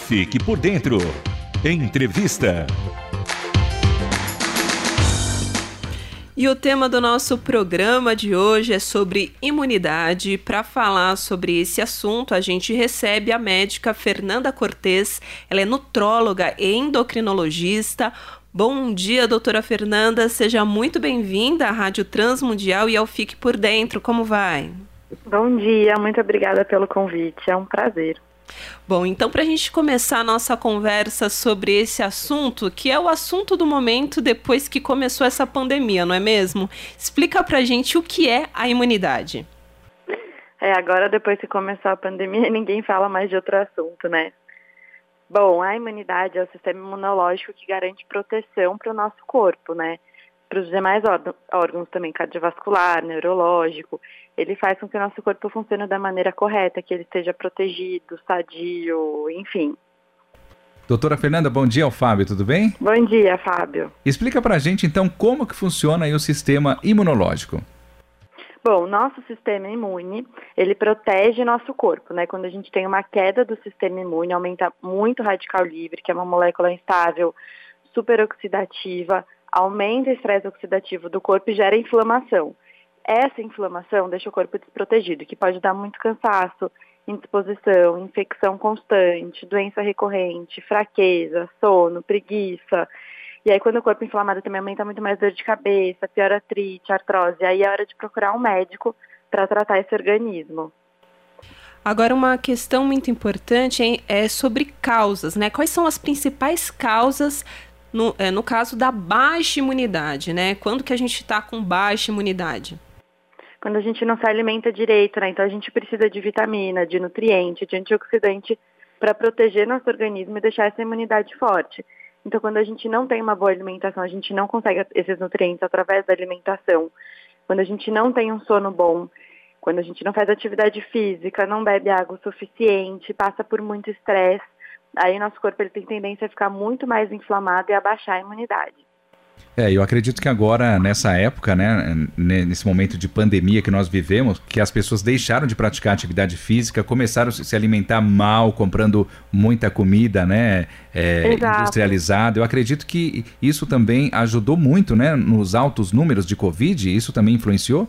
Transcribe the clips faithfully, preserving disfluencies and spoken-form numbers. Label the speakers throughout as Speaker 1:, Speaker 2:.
Speaker 1: Fique por dentro. Entrevista.
Speaker 2: E o tema do nosso programa de hoje é sobre imunidade. Para falar sobre esse assunto, a gente recebe a médica Fernanda Cortes. Ela é nutróloga e endocrinologista. Bom dia, doutora Fernanda. Seja muito bem-vinda à Rádio Transmundial e ao Fique por Dentro. Como vai?
Speaker 3: Bom dia, muito obrigada pelo convite. É um prazer.
Speaker 2: Bom, então para a gente começar a nossa conversa sobre esse assunto, que é o assunto do momento depois que começou essa pandemia, não é mesmo? Explica pra gente o que é a imunidade.
Speaker 3: É, agora depois que começou a pandemia, ninguém fala mais de outro assunto, né? Bom, a imunidade é o sistema imunológico que garante proteção para o nosso corpo, né? Para os demais órgãos também, cardiovascular, neurológico. Ele faz com que o nosso corpo funcione da maneira correta, que ele esteja protegido, sadio, enfim.
Speaker 4: Doutora Fernanda, bom dia, é o Fábio, tudo bem?
Speaker 3: Bom dia, Fábio.
Speaker 4: Explica pra gente, então, como que funciona aí o sistema imunológico.
Speaker 3: Bom, nosso sistema imune, ele protege nosso corpo, né? Quando a gente tem uma queda do sistema imune, aumenta muito o radical livre, que é uma molécula instável, superoxidativa, aumenta o estresse oxidativo do corpo e gera inflamação. Essa inflamação deixa o corpo desprotegido, que pode dar muito cansaço, indisposição, infecção constante, doença recorrente, fraqueza, sono, preguiça. E aí, quando o corpo é inflamado, também aumenta muito mais dor de cabeça, pior artrite, artrose. Aí é hora de procurar um médico para tratar esse organismo.
Speaker 2: Agora, uma questão muito importante hein, é sobre causas, né? Quais são as principais causas no, é, no caso da baixa imunidade, né? Quando que a gente está com baixa imunidade?
Speaker 3: Quando a gente não se alimenta direito, né? Então a gente precisa de vitamina, de nutriente, de antioxidante para proteger nosso organismo e deixar essa imunidade forte. Então, quando a gente não tem uma boa alimentação, a gente não consegue esses nutrientes através da alimentação. Quando a gente não tem um sono bom, quando a gente não faz atividade física, não bebe água o suficiente, passa por muito estresse, aí nosso corpo ele tem tendência a ficar muito mais inflamado e a baixar a imunidade.
Speaker 4: É, eu acredito que agora, nessa época, né, nesse momento de pandemia que nós vivemos, que as pessoas deixaram de praticar atividade física, começaram a se alimentar mal, comprando muita comida, né, é, industrializada. Eu acredito que isso também ajudou muito, né, nos altos números de Covid, isso também influenciou?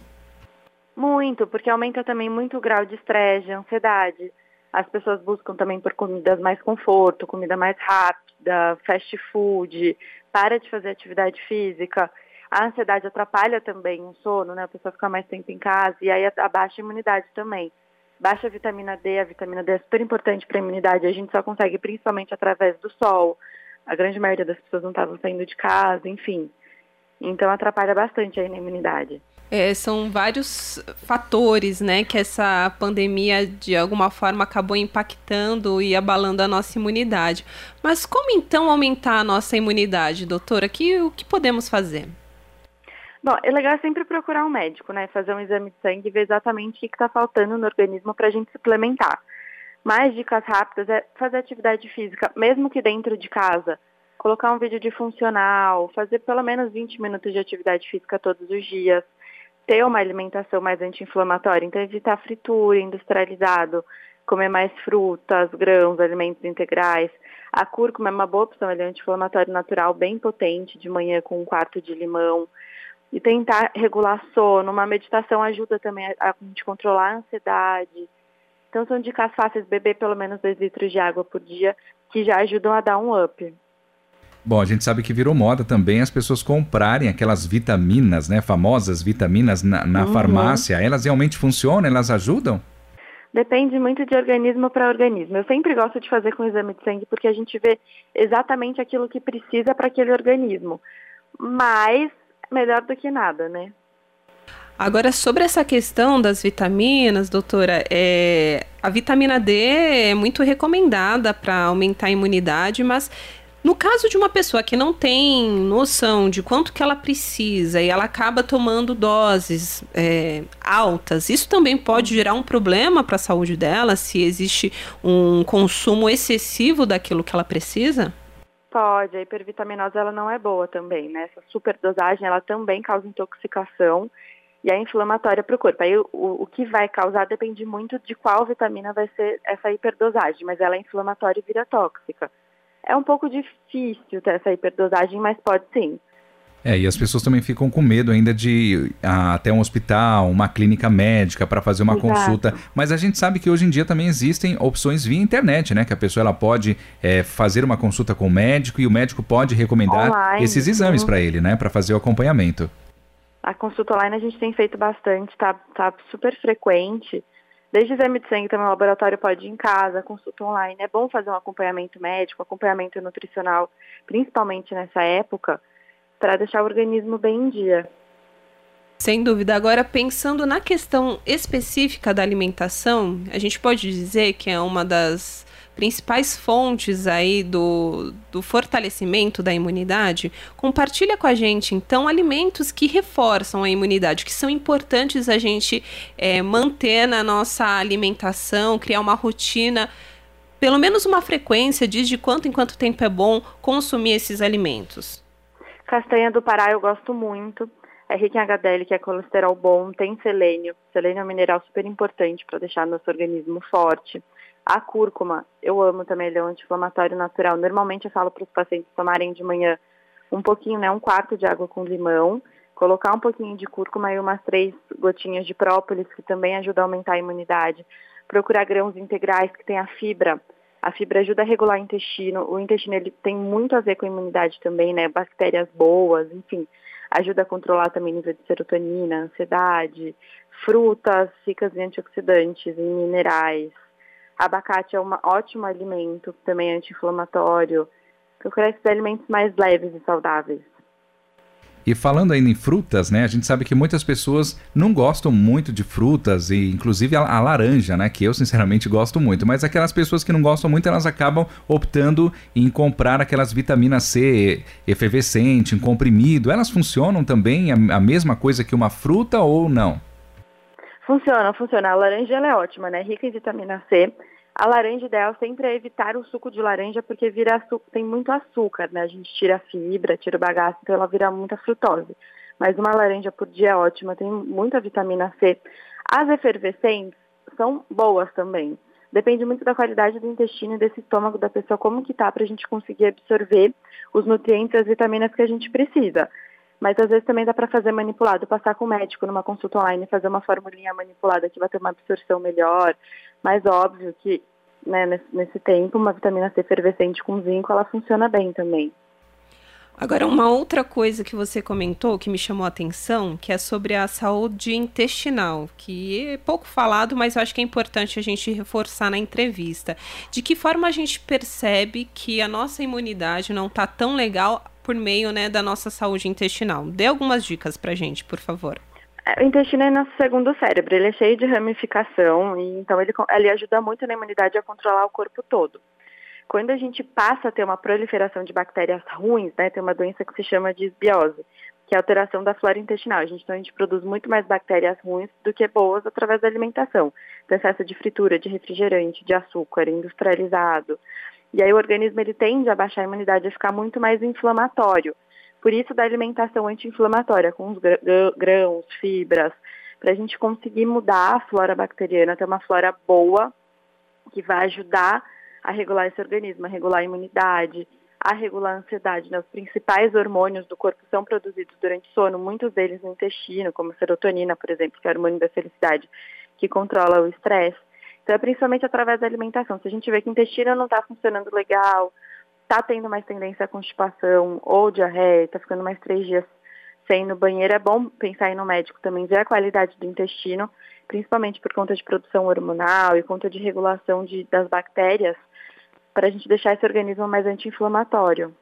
Speaker 3: Muito, porque aumenta também muito o grau de estresse, de ansiedade. As pessoas buscam também por comidas mais conforto, comida mais rápida, fast food, para de fazer atividade física. A ansiedade atrapalha também o sono, né? A pessoa fica mais tempo em casa e aí a baixa imunidade também. Baixa a vitamina D, a vitamina D é super importante para a imunidade, a gente só consegue principalmente através do sol. A grande maioria das pessoas não estavam saindo de casa, enfim. Então atrapalha bastante aí na imunidade.
Speaker 2: É, são vários fatores, né, que essa pandemia de alguma forma acabou impactando e abalando a nossa imunidade. Mas como então aumentar a nossa imunidade, doutora? Que, o que podemos fazer?
Speaker 3: Bom, é legal sempre procurar um médico, né, fazer um exame de sangue e ver exatamente o que está faltando no organismo para a gente suplementar. Mais dicas rápidas é fazer atividade física, mesmo que dentro de casa. Colocar um vídeo de funcional, fazer pelo menos vinte minutos de atividade física todos os dias. Ter uma alimentação mais anti-inflamatória, então evitar fritura, industrializado, comer mais frutas, grãos, alimentos integrais. A cúrcuma é uma boa opção, ele é um anti-inflamatório natural bem potente, de manhã com um quarto de limão. E tentar regular sono, uma meditação ajuda também a, a gente controlar a ansiedade. Então são dicas fáceis, beber pelo menos dois litros de água por dia, que já ajudam a dar um up.
Speaker 4: Bom, a gente sabe que virou moda também as pessoas comprarem aquelas vitaminas, né, famosas vitaminas na, na uhum. farmácia. Elas realmente funcionam? Elas ajudam?
Speaker 3: Depende muito de organismo para organismo. Eu sempre gosto de fazer com exame de sangue porque a gente vê exatamente aquilo que precisa para aquele organismo. Mas melhor do que nada, né?
Speaker 2: Agora, sobre essa questão das vitaminas, doutora, é, a vitamina D é muito recomendada para aumentar a imunidade, mas no caso de uma pessoa que não tem noção de quanto que ela precisa e ela acaba tomando doses é, altas, isso também pode gerar um problema para a saúde dela, se existe um consumo excessivo daquilo que ela precisa?
Speaker 3: Pode, a hipervitaminose ela não é boa também, né? Essa superdosagem ela também causa intoxicação e é inflamatória para o corpo. Aí o, o que vai causar depende muito de qual vitamina vai ser essa hiperdosagem, mas ela é inflamatória e vira tóxica. É um pouco difícil ter essa hiperdosagem, mas pode sim.
Speaker 4: É, e as pessoas também ficam com medo ainda de ir até um hospital, uma clínica médica para fazer uma
Speaker 3: Exato.
Speaker 4: consulta. Mas a gente sabe que hoje em dia também existem opções via internet, né? Que a pessoa ela pode é, fazer uma consulta com o médico e o médico pode recomendar
Speaker 3: Online,
Speaker 4: esses exames
Speaker 3: sim.
Speaker 4: para ele, né? Para fazer o acompanhamento.
Speaker 3: A consulta online a gente tem feito bastante, tá, tá super frequente. Desde exame de sangue também o laboratório pode ir em casa, consulta online. É bom fazer um acompanhamento médico, acompanhamento nutricional, principalmente nessa época, para deixar o organismo bem em dia.
Speaker 2: Sem dúvida. Agora, pensando na questão específica da alimentação, a gente pode dizer que é uma das principais fontes aí do, do fortalecimento da imunidade. Compartilha com a gente, então, alimentos que reforçam a imunidade, que são importantes a gente é, manter na nossa alimentação, criar uma rotina, pelo menos uma frequência, diz de quanto em quanto tempo é bom consumir esses alimentos.
Speaker 3: Castanha do Pará eu gosto muito. É rica em H D L, que é colesterol bom, tem selênio. Selênio é um mineral super importante para deixar nosso organismo forte. A cúrcuma, eu amo também, ele é um anti-inflamatório natural. Normalmente eu falo para os pacientes tomarem de manhã um pouquinho, né, um quarto de água com limão, colocar um pouquinho de cúrcuma e umas três gotinhas de própolis, que também ajuda a aumentar a imunidade. Procurar grãos integrais que tem a fibra. A fibra ajuda a regular o intestino. O intestino ele tem muito a ver com a imunidade também, né? Bactérias boas, enfim. Ajuda a controlar também o nível de serotonina, ansiedade. Frutas ricas em antioxidantes, em minerais. Abacate é um ótimo alimento, também anti-inflamatório. Procurar esses alimentos mais leves e saudáveis.
Speaker 4: E falando ainda em frutas, né, a gente sabe que muitas pessoas não gostam muito de frutas, e inclusive a, a laranja, né, que eu sinceramente gosto muito, mas aquelas pessoas que não gostam muito, elas acabam optando em comprar aquelas vitaminas C efervescente, em comprimido. Elas funcionam também a, a mesma coisa que uma fruta ou não?
Speaker 3: Funciona, funciona. A laranja ela é ótima, né, rica em vitamina C. A laranja ideal sempre é evitar o suco de laranja, porque vira açúcar, tem muito açúcar, né? A gente tira a fibra, tira o bagaço, então ela vira muita frutose. Mas uma laranja por dia é ótima, tem muita vitamina C. As efervescentes são boas também. Depende muito da qualidade do intestino e desse estômago da pessoa, como que tá, pra gente conseguir absorver os nutrientes e as vitaminas que a gente precisa. Mas às vezes também dá para fazer manipulado, passar com o médico numa consulta online, fazer uma formulinha manipulada que vai ter uma absorção melhor. Mas óbvio que, né, nesse, nesse tempo, uma vitamina C efervescente com zinco, ela funciona bem também.
Speaker 2: Agora, uma outra coisa que você comentou, que me chamou a atenção, que é sobre a saúde intestinal, que é pouco falado, mas eu acho que é importante a gente reforçar na entrevista. De que forma a gente percebe que a nossa imunidade não está tão legal por meio, né, da nossa saúde intestinal? Dê algumas dicas pra gente, por favor.
Speaker 3: O intestino é nosso segundo cérebro, ele é cheio de ramificação, e então ele, ele ajuda muito na imunidade a controlar o corpo todo. Quando a gente passa a ter uma proliferação de bactérias ruins, né, tem uma doença que se chama de disbiose, que é a alteração da flora intestinal. A gente, então a gente produz muito mais bactérias ruins do que boas através da alimentação. Então, excesso de fritura, de refrigerante, de açúcar industrializado. E aí o organismo ele tende a baixar a imunidade, a ficar muito mais inflamatório. Por isso da alimentação anti-inflamatória, com os grãos, fibras, para a gente conseguir mudar a flora bacteriana, ter uma flora boa, que vai ajudar a regular esse organismo, a regular a imunidade, a regular a ansiedade, né? Os principais hormônios do corpo são produzidos durante o sono, muitos deles no intestino, como a serotonina, por exemplo, que é o hormônio da felicidade, que controla o estresse. Então é principalmente através da alimentação. Se a gente vê que o intestino não está funcionando legal, está tendo mais tendência à constipação ou diarreia, está ficando mais três dias sem ir no banheiro, é bom pensar em ir no médico também, ver a qualidade do intestino, principalmente por conta de produção hormonal e conta de regulação de, das bactérias, para a gente deixar esse organismo mais anti-inflamatório.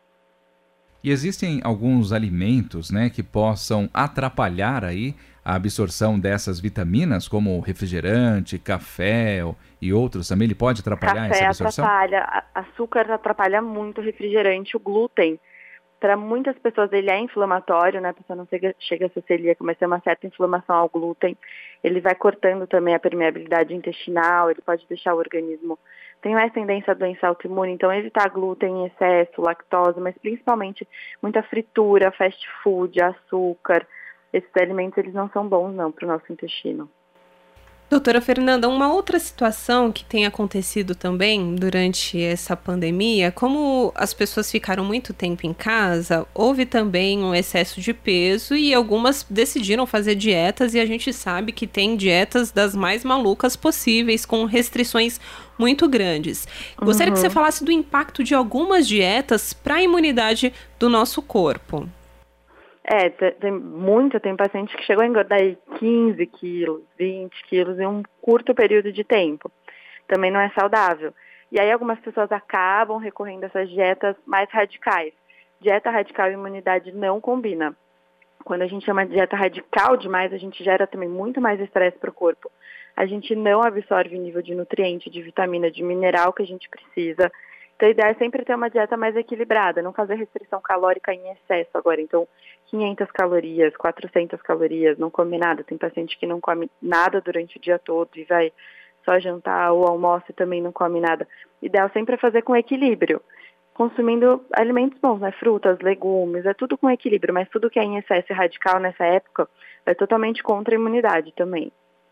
Speaker 4: E existem alguns alimentos, né, que possam atrapalhar aí a absorção dessas vitaminas, como refrigerante, café e outros também? Ele pode atrapalhar
Speaker 3: café
Speaker 4: essa absorção?
Speaker 3: Atrapalha, açúcar atrapalha muito, o refrigerante, o glúten. Para muitas pessoas ele é inflamatório, né? A pessoa não chega, chega a ser celíaca, mas tem uma certa inflamação ao glúten. Ele vai cortando também a permeabilidade intestinal, ele pode deixar o organismo... Tem mais tendência a doença autoimune, então evitar glúten em excesso, lactose, mas principalmente muita fritura, fast food, açúcar. esses alimentos eles não são bons não para o nosso intestino.
Speaker 2: Doutora Fernanda, uma outra situação que tem acontecido também durante essa pandemia, como as pessoas ficaram muito tempo em casa, houve também um excesso de peso e algumas decidiram fazer dietas e a gente sabe que tem dietas das mais malucas possíveis, com restrições muito grandes. Gostaria uhum. que você falasse do impacto de algumas dietas para a imunidade do nosso corpo.
Speaker 3: É, tem muita, tem paciente que chegou a engordar quinze quilos, vinte quilos em um curto período de tempo. Também não é saudável. E aí algumas pessoas acabam recorrendo a essas dietas mais radicais. Dieta radical e imunidade não combina. Quando a gente chama de dieta radical demais, a gente gera também muito mais estresse para o corpo. A gente não absorve o nível de nutriente, de vitamina, de mineral que a gente precisa. Então, a ideia é sempre ter uma dieta mais equilibrada, não fazer restrição calórica em excesso agora. Então, quinhentas calorias, quatrocentas calorias, não come nada. Tem paciente que não come nada durante o dia todo e vai só jantar ou almoça e também não come nada. O ideal sempre é fazer com equilíbrio, consumindo alimentos bons, né? Frutas, legumes, é tudo com equilíbrio, mas tudo que é em excesso e radical nessa época é totalmente contra a imunidade também.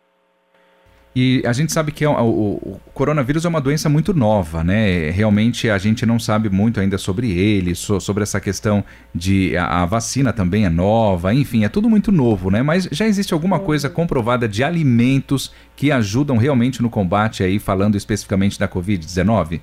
Speaker 4: E a gente sabe que é, o, o coronavírus é uma doença muito nova, né? Realmente a gente não sabe muito ainda sobre ele, so, sobre essa questão de... A, a vacina também é nova, enfim, é tudo muito novo, né? Mas já existe alguma coisa comprovada de alimentos que ajudam realmente no combate aí, falando especificamente da covid dezenove?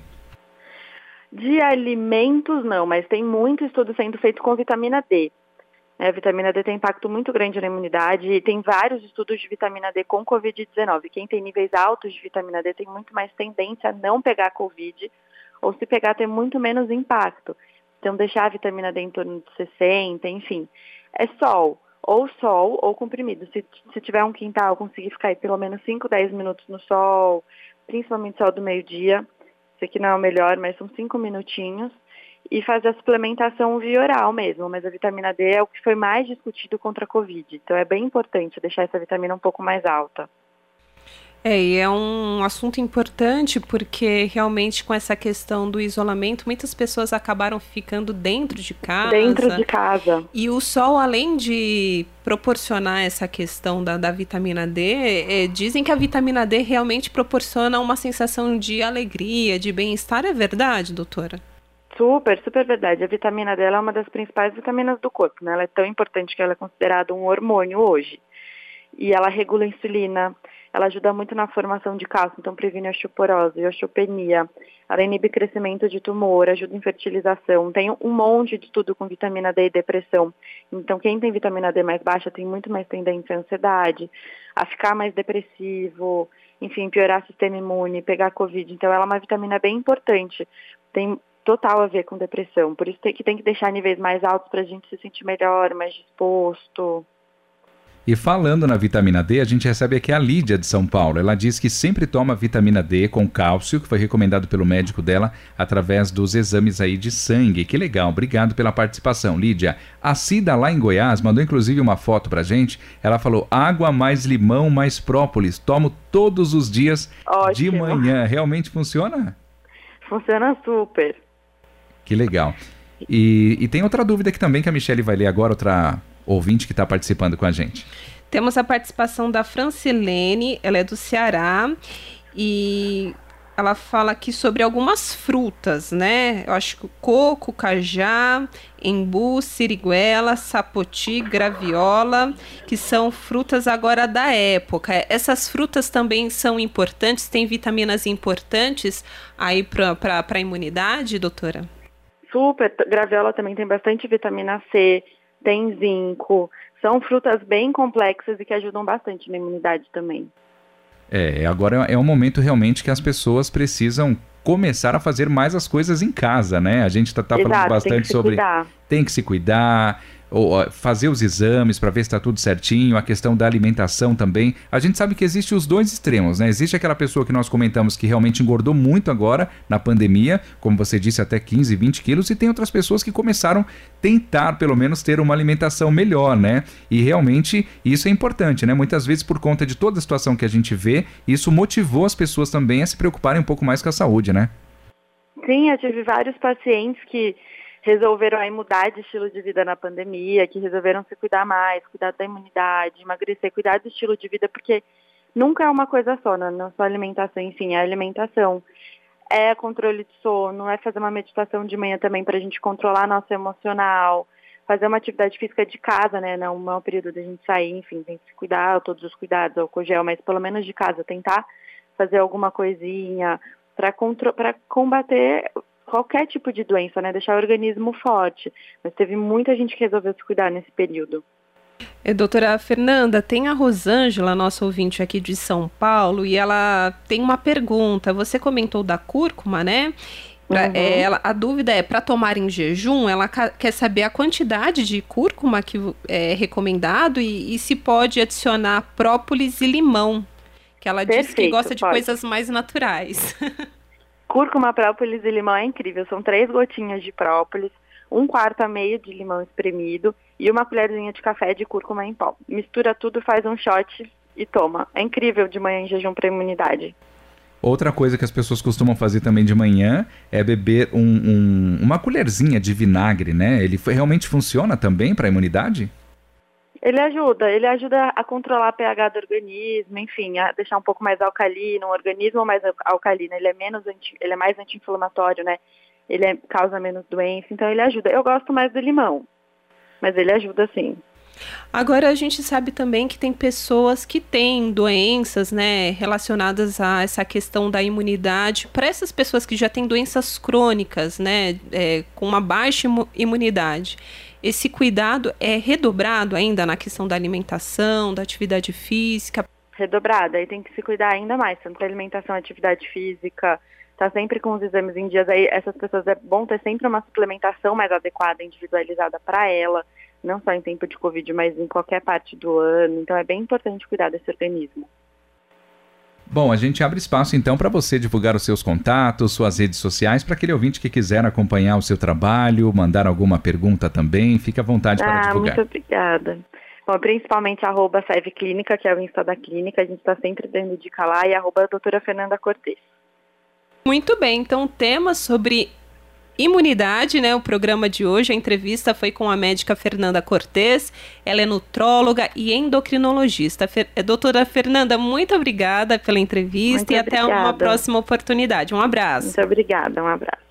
Speaker 3: De alimentos não, mas tem muito estudo sendo feito com vitamina D. A vitamina D tem impacto muito grande na imunidade e tem vários estudos de vitamina D com covid dezenove. Quem tem níveis altos de vitamina D tem muito mais tendência a não pegar Covid, ou se pegar tem muito menos impacto. Então deixar a vitamina D em torno de sessenta, enfim. É sol, ou sol ou comprimido. Se, se tiver um quintal, conseguir ficar aí pelo menos cinco, dez minutos no sol, principalmente sol do meio-dia. Isso aqui não é o melhor, mas são cinco minutinhos. E fazer a suplementação via oral mesmo, mas a vitamina D é o que foi mais discutido contra a Covid, então é bem importante deixar essa vitamina um pouco mais alta.
Speaker 2: É, e é um assunto importante porque realmente com essa questão do isolamento, muitas pessoas acabaram ficando dentro de casa.
Speaker 3: Dentro de casa.
Speaker 2: E o sol, além de proporcionar essa questão da, da vitamina D, é, dizem que a vitamina D realmente proporciona uma sensação de alegria, de bem-estar. É verdade, doutora?
Speaker 3: Super, super verdade. A vitamina D é uma das principais vitaminas do corpo, né? Ela é tão importante que ela é considerada um hormônio hoje. E ela regula a insulina, ela ajuda muito na formação de cálcio, então previne osteoporose e osteopenia. Ela inibe crescimento de tumor, ajuda em fertilização. Tem um monte de estudo com vitamina D e depressão. Então, quem tem vitamina D mais baixa tem muito mais tendência à ansiedade, a ficar mais depressivo, enfim, piorar o sistema imune, pegar Covid. Então, ela é uma vitamina bem importante. Tem total a ver com depressão, por isso tem que, tem que deixar níveis mais altos para a gente se sentir melhor, mais disposto.
Speaker 4: E falando na vitamina D, a gente recebe aqui a Lídia de São Paulo. Ela diz que sempre toma vitamina D com cálcio, que foi recomendado pelo médico dela através dos exames aí de sangue. Que legal, obrigado pela participação, Lídia. A Cida lá em Goiás mandou inclusive uma foto pra gente. Ela falou, água mais limão mais própolis, tomo todos os dias. Ótimo. De manhã. Realmente funciona?
Speaker 3: Funciona super.
Speaker 4: Que legal. E, e tem outra dúvida aqui também que a Michele vai ler agora, outra ouvinte que está participando com a gente.
Speaker 2: Temos a participação da Francilene, ela é do Ceará e ela fala aqui sobre algumas frutas, né? Eu acho que o coco, cajá, embu, siriguela, sapoti, graviola, que são frutas agora da época. Essas frutas também são importantes, tem vitaminas importantes aí para a imunidade, doutora?
Speaker 3: Super, graviola também tem bastante vitamina C, tem zinco, são frutas bem complexas e que ajudam bastante na imunidade também.
Speaker 4: É, agora é um momento realmente que as pessoas precisam começar a fazer mais as coisas em casa, né? A gente está tá falando bastante tem que sobre... Cuidar. Tem que se cuidar, ou fazer os exames para ver se está tudo certinho, a questão da alimentação também. A gente sabe que existe os dois extremos, né? Existe aquela pessoa que nós comentamos que realmente engordou muito agora na pandemia, como você disse, até quinze, vinte quilos, e tem outras pessoas que começaram a tentar, pelo menos, ter uma alimentação melhor, né? E realmente isso é importante, né? Muitas vezes, por conta de toda a situação que a gente vê, isso motivou as pessoas também a se preocuparem um pouco mais com a saúde, né?
Speaker 3: Sim, eu tive vários pacientes que resolveram aí mudar de estilo de vida na pandemia, que resolveram se cuidar mais, cuidar da imunidade, emagrecer, cuidar do estilo de vida, porque nunca é uma coisa só, né? Não só alimentação, enfim, é alimentação, é controle de sono, é fazer uma meditação de manhã também para a gente controlar nosso emocional, fazer uma atividade física de casa, né? Não, não é um período da gente sair, enfim, tem que se cuidar, todos os cuidados, álcool gel, mas pelo menos de casa, tentar fazer alguma coisinha para para combater qualquer tipo de doença, né? Deixar o organismo forte. Mas teve muita gente que resolveu se cuidar nesse período.
Speaker 2: É, doutora Fernanda, tem a Rosângela, nossa ouvinte aqui de São Paulo, e ela tem uma pergunta. Você comentou da cúrcuma, né? Pra, uhum. é, ela, a dúvida é, para tomar em jejum, ela ca- quer saber a quantidade de cúrcuma que é recomendado e, e se pode adicionar própolis e limão, que ela
Speaker 3: Perfeito,
Speaker 2: diz que gosta de
Speaker 3: pode.
Speaker 2: coisas mais naturais.
Speaker 3: Cúrcuma, própolis e limão é incrível. São três gotinhas de própolis, um quarto a meio de limão espremido e uma colherzinha de café de cúrcuma em pó. Mistura tudo, faz um shot e toma. É incrível de manhã em jejum para imunidade.
Speaker 4: Outra coisa que as pessoas costumam fazer também de manhã é beber um, um, uma colherzinha de vinagre, né? Ele foi, realmente funciona também para a imunidade?
Speaker 3: Ele ajuda, ele ajuda a controlar a pH do organismo, enfim, a deixar um pouco mais alcalino, um organismo mais alcalino, ele é menos anti, ele é mais anti-inflamatório, né? Ele é, causa menos doença, então ele ajuda. Eu gosto mais do limão, mas ele ajuda sim.
Speaker 2: Agora a gente sabe também que tem pessoas que têm doenças, né, relacionadas a essa questão da imunidade. Para essas pessoas que já têm doenças crônicas, né, é, com uma baixa imunidade, esse cuidado é redobrado ainda na questão da alimentação, da atividade física?
Speaker 3: Redobrado, aí tem que se cuidar ainda mais, tanto a alimentação, atividade física, tá sempre com os exames em dias. Aí essas pessoas é bom ter sempre uma suplementação mais adequada, individualizada para ela, não só em tempo de Covid, mas em qualquer parte do ano. Então é bem importante cuidar desse organismo.
Speaker 4: Bom, a gente abre espaço então para você divulgar os seus contatos, suas redes sociais, para aquele ouvinte que quiser acompanhar o seu trabalho, mandar alguma pergunta também, fique à vontade ah, para divulgar.
Speaker 3: Muito obrigada. Bom, principalmente arroba SevClínica, que é o Insta da clínica, a gente está sempre dando dica lá, e arroba doutora Fernanda Cortes.
Speaker 2: Muito bem, então temas sobre imunidade, né? O programa de hoje, a entrevista foi com a médica Fernanda Cortes, ela é nutróloga e endocrinologista. Fer... Doutora Fernanda, muito obrigada pela entrevista muito e obrigada. Até uma próxima oportunidade. Um abraço.
Speaker 3: Muito obrigada, um abraço.